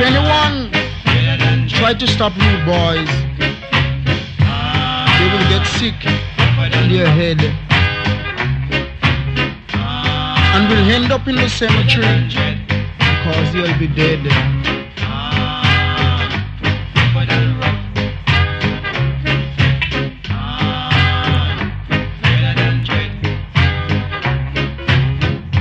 anyone try to stop rude boys, they will get sick in their head and will end up in the cemetery because they'll be dead.